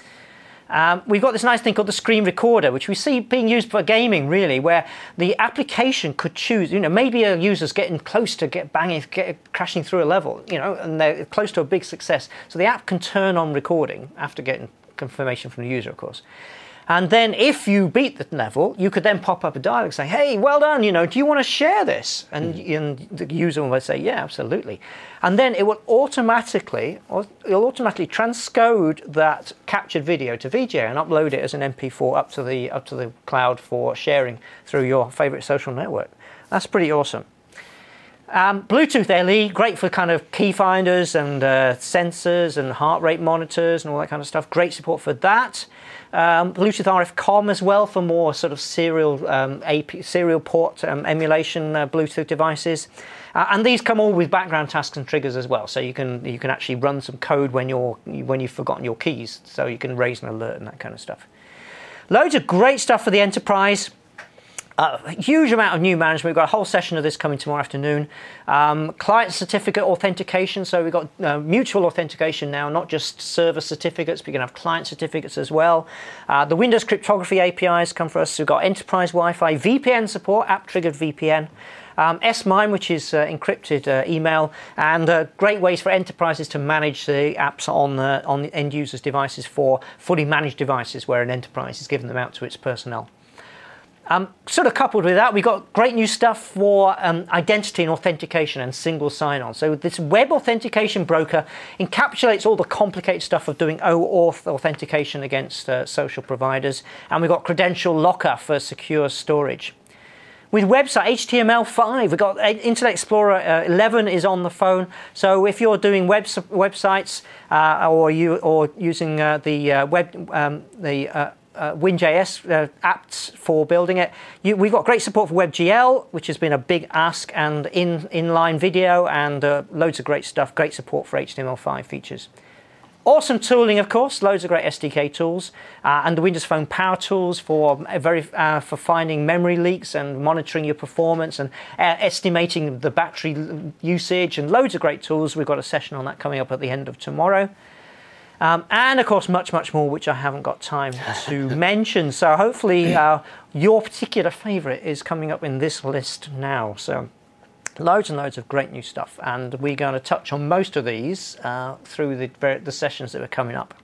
Um, we've got this nice thing called the screen recorder, which we see being used for gaming, really, where the application could choose. You know, maybe a user's getting close to get banging, get, crashing through a level, you know, and they're close to a big success. So the app can turn on recording after getting confirmation from the user, of course. And then if you beat the level, you could then pop up a dialog saying, hey, well done, you know, do you want to share this? And, mm. and the user will say, yeah, absolutely. And then it will automatically, or it'll automatically transcode that captured video to V G A and upload it as an M P four up to the, up to the cloud for sharing through your favorite social network. That's pretty awesome. Um, Bluetooth L E, great for kind of key finders and uh, sensors and heart rate monitors and all that kind of stuff. Great support for that. Um, Bluetooth R F COM as well for more sort of serial um, A P, serial port um, emulation uh, Bluetooth devices. Uh, and these come all with background tasks and triggers as well, so you can you can actually run some code when you're when you've forgotten your keys, so you can raise an alert and that kind of stuff. Loads of great stuff for the enterprise. Uh, a huge amount of new management. We've got a whole session of this coming tomorrow afternoon. Um, client certificate authentication. So we've got uh, mutual authentication now, not just server certificates, but you can have client certificates as well. Uh, the Windows cryptography A P Is come for us. We've got enterprise Wi-Fi, V P N support, app-triggered V P N. Um, S MIME, which is uh, encrypted uh, email, and uh, great ways for enterprises to manage the apps on uh, on the end users' devices for fully managed devices where an enterprise is giving them out to its personnel. Um, sort of coupled with that, we've got great new stuff for um, identity and authentication and single sign-on. So this web authentication broker encapsulates all the complicated stuff of doing OAuth authentication against uh, social providers. And we've got credential locker for secure storage. With website H T M L five, we've got Internet Explorer uh, eleven is on the phone. So if you're doing web websites uh, or you or using uh, the uh, web um, the uh, Uh, WinJS uh, apps for building it. You, we've got great support for WebGL, which has been a big ask, and in inline video, and uh, loads of great stuff. Great support for H T M L five features. Awesome tooling, of course. Loads of great S D K tools, uh, and the Windows Phone Power Tools for uh, very uh, for finding memory leaks and monitoring your performance and uh, estimating the battery usage, and loads of great tools. We've got a session on that coming up at the end of tomorrow. Um, and, of course, much, much more, which I haven't got time to mention. So hopefully uh, your particular favourite is coming up in this list now. So loads and loads of great new stuff. And we're going to touch on most of these uh, through the, the sessions that are coming up.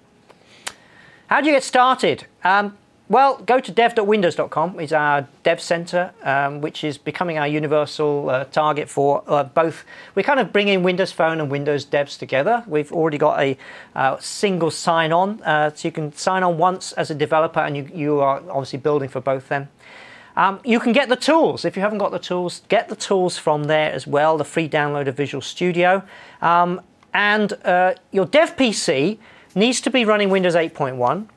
How do you get started? Um, Well, go to dev dot windows dot com. It's our dev center, um, which is becoming our universal uh, target for uh, both. We're kind of bringing Windows Phone and Windows devs together. We've already got a uh, single sign-on, uh, so you can sign on once as a developer, and you, you are obviously building for both them. Um, you can get the tools. If you haven't got the tools, get the tools from there as well, the free download of Visual Studio. Um, and uh, your dev P C needs to be running Windows eight point one.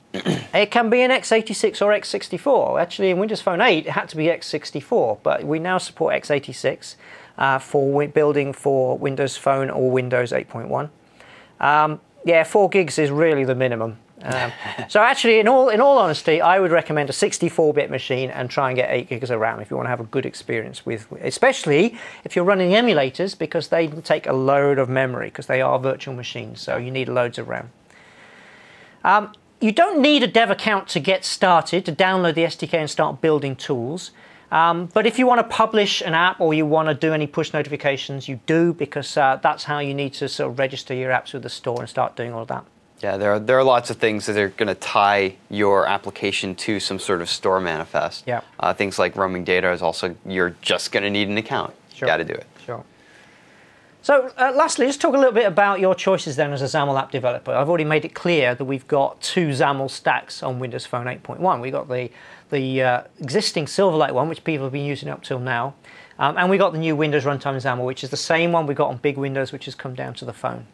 It can be an x eighty-six or x sixty-four. Actually, in Windows Phone eight, it had to be x sixty-four, but we now support x eighty-six uh, for building for Windows Phone or Windows eight point one. Um, Yeah, four gigs is really the minimum. Um, so actually, in all in all honesty, I would recommend a sixty-four bit machine and try and get eight gigs of RAM if you want to have a good experience with, especially if you're running emulators, because they take a load of memory because they are virtual machines. So you need loads of RAM. Um, you don't need a dev account to get started, to download the S D K and start building tools. Um, but if you want to publish an app or you want to do any push notifications, you do, because uh, that's how you need to sort of register your apps with the store and start doing all of that. Yeah, there are, there are lots of things that are going to tie your application to some sort of store manifest. Yeah. Uh, things like roaming data is also, you're just going to need an account. Sure. Got to do it. Sure. So uh, lastly, let's talk a little bit about your choices then as a XAML app developer. I've already made it clear that we've got two XAML stacks on Windows Phone eight point one. We've got the, the uh, existing Silverlight one, which people have been using up till now, um, and we got the new Windows Runtime XAML, which is the same one we got on Big Windows, which has come down to the phone.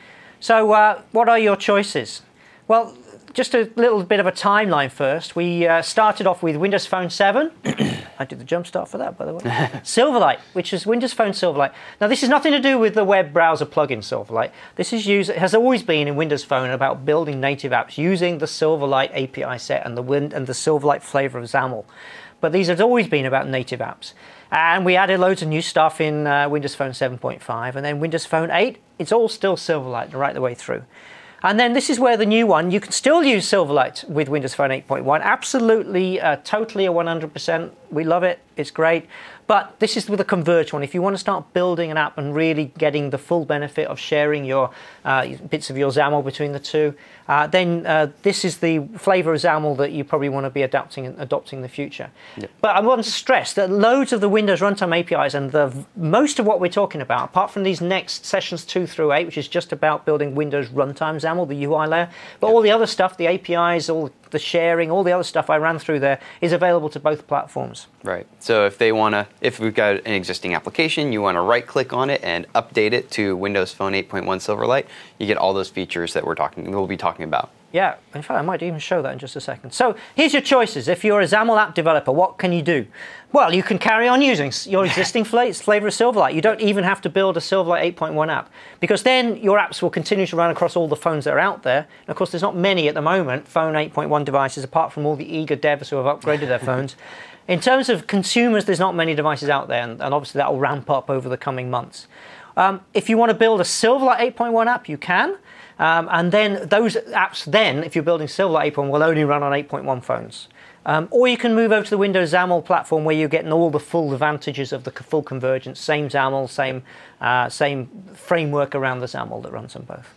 So uh, what are your choices? Well, just a little bit of a timeline first. We uh, started off with Windows Phone seven. I did the jump start for that, by the way. Silverlight, which is Windows Phone Silverlight. Now, this has nothing to do with the web browser plugin Silverlight. This is used, it has always been in Windows Phone about building native apps using the Silverlight A P I set and the, Win and the Silverlight flavor of XAML. But these have always been about native apps. And we added loads of new stuff in uh, Windows Phone seven point five. And then Windows Phone eight, it's all still Silverlight right the way through. And then this is where the new one, you can still use Silverlight with Windows Phone eight point one. Absolutely, uh, totally a one hundred percent. We love it. It's great. But this is with a converged one. If you want to start building an app and really getting the full benefit of sharing your uh, bits of your XAML between the two, uh, then uh, this is the flavor of XAML that you probably want to be adapting and adopting in the future. Yep. But I want to stress that loads of the Windows Runtime A P Is and the most of what we're talking about, apart from these next sessions two through eight, which is just about building Windows Runtime XAML, the U I layer, but yep. all the other stuff, the A P Is, all the sharing, all the other stuff I ran through there is available to both platforms. Right. So if they want to, if we've got an existing application, you want to right click on it and update it to Windows Phone eight point one Silverlight, you get all those features that we're talking, we'll be talking about. Yeah, in fact, I might even show that in just a second. So here's your choices. If you're a XAML app developer, what can you do? Well, you can carry on using your existing flavor of Silverlight. You don't even have to build a Silverlight eight point one app, because then your apps will continue to run across all the phones that are out there. And of course, there's not many at the moment, Phone eight point one devices, apart from all the eager devs who have upgraded their phones. In terms of consumers, there's not many devices out there, and, and obviously that will ramp up over the coming months. Um, if you want to build a Silverlight eight point one app, you can. Um, and then those apps then, if you're building Silverlight eight point one, will only run on eight point one phones. Um, or you can move over to the Windows XAML platform, where you're getting all the full advantages of the full convergence, same XAML, same, uh, same framework around the XAML that runs on both.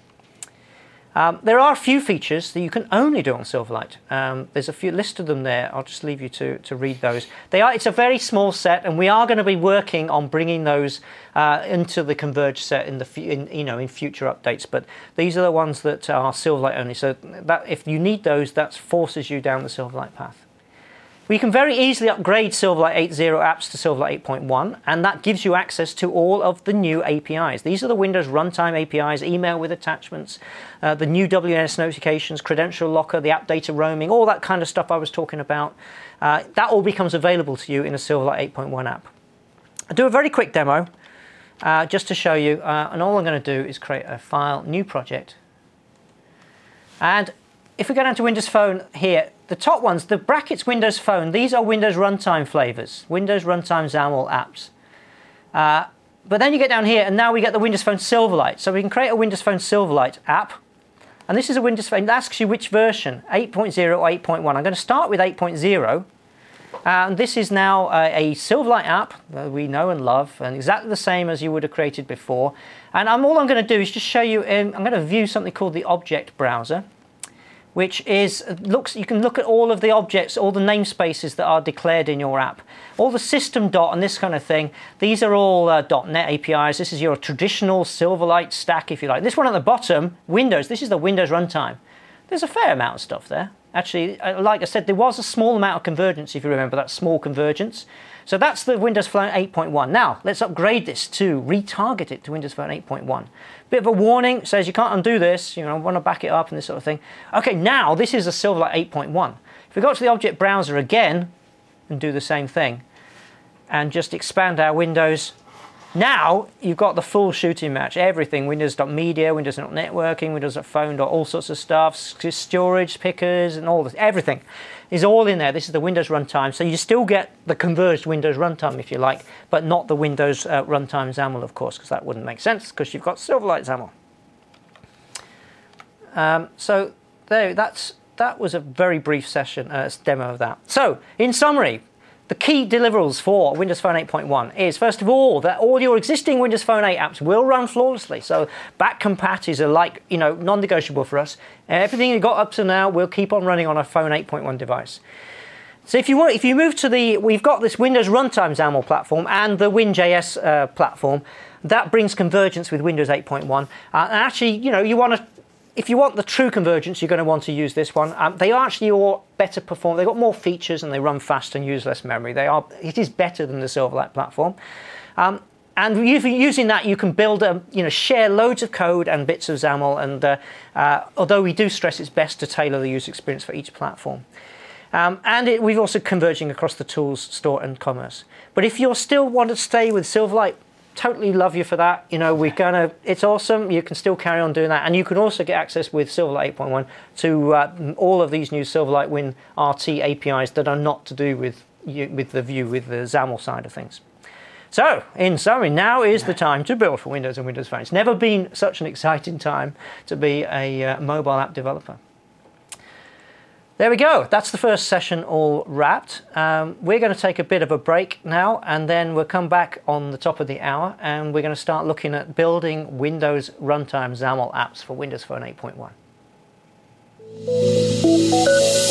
Um, there are a few features that you can only do on Silverlight. Um, there's a few list of them there. I'll just leave you to, to read those. They are, it's a very small set, and we are going to be working on bringing those uh, into the converged set in the in, you know in future updates. But these are the ones that are Silverlight only. So that if you need those, that forces you down the Silverlight path. We can very easily upgrade Silverlight eight point oh apps to Silverlight eight point one, and that gives you access to all of the new A P Is. These are the Windows Runtime A P Is, email with attachments, uh, the new W N S notifications, credential locker, the app data roaming, all that kind of stuff I was talking about. Uh, that all becomes available to you in a Silverlight eight point one app. I'll do a very quick demo uh, just to show you, uh, and all I'm going to do is create a file, new project. And if we go down to Windows Phone here, the top ones, the brackets Windows Phone, these are Windows Runtime flavors, Windows Runtime XAML apps. Uh, but then you get down here, and now we get the Windows Phone Silverlight. So we can create a Windows Phone Silverlight app. And this is a Windows Phone, it asks you which version, eight point oh or eight point one. I'm going to start with eight point oh. And this is now a, a Silverlight app that we know and love, and exactly the same as you would have created before. And I'm, all I'm going to do is just show you, um, I'm going to view something called the object browser, which is, looks, you can look at all of the objects, all the namespaces that are declared in your app. All the system dot and this kind of thing, these are all uh, .NET A P Is. This is your traditional Silverlight stack, if you like. This one at the bottom, Windows, this is the Windows Runtime. There's a fair amount of stuff there. Actually, like I said, there was a small amount of convergence, if you remember, that small convergence. So that's the Windows Phone eight point one. Now, let's upgrade this to retarget it to Windows Phone eight point one. Bit of a warning, says you can't undo this, you know, want to back it up and this sort of thing. Okay, now this is a Silverlight eight point one. If we go to the object browser again and do the same thing and just expand our windows, Now you've got the full shooting match, everything, Windows.media, Windows.networking, Windows.phone, all sorts of stuff, storage pickers and all this, everything is all in there. This is the Windows runtime, so you still get the converged Windows runtime if you like, but not the Windows uh, runtime XAML, of course, because that wouldn't make sense because you've got Silverlight XAML. Um, so there, that's, that was a very brief session, uh, demo of that. So in summary, the key deliverables for Windows Phone eight point one is, first of all, that all your existing Windows Phone eight apps will run flawlessly. So back compat is a like, you know, non-negotiable for us. Everything you got up to now will keep on running on a Phone eight point one device. So if you want, if you move to the, we've got this Windows Runtime XAML platform and the WinJS uh, platform that brings convergence with Windows eight point one. Uh, and actually, you know, you want to. If you want the true convergence, you're going to want to use this one. Um, they are actually all better perform. They've got more features and they run faster and use less memory. They are. It is better than the Silverlight platform. Um, and using that, you can build, a, you know, share loads of code and bits of XAML. And uh, uh, although we do stress it's best to tailor the user experience for each platform. Um, and it, we've also converging across the tools, store, and commerce. But if you still want to stay with Silverlight, totally love you for that. You know, we're gonna. It's awesome. You can still carry on doing that, and you can also get access with Silverlight eight point one to uh, all of these new Silverlight Win R T A P Is that are not to do with with the View, with the XAML side of things. So, in summary, now is the time to build for Windows and Windows Phone. It's never been such an exciting time to be a uh, mobile app developer. There we go. That's the first session all wrapped. Um, we're going to take a bit of a break now, and then we'll come back on the top of the hour, and we're going to start looking at building Windows Runtime XAML apps for Windows Phone eight point one.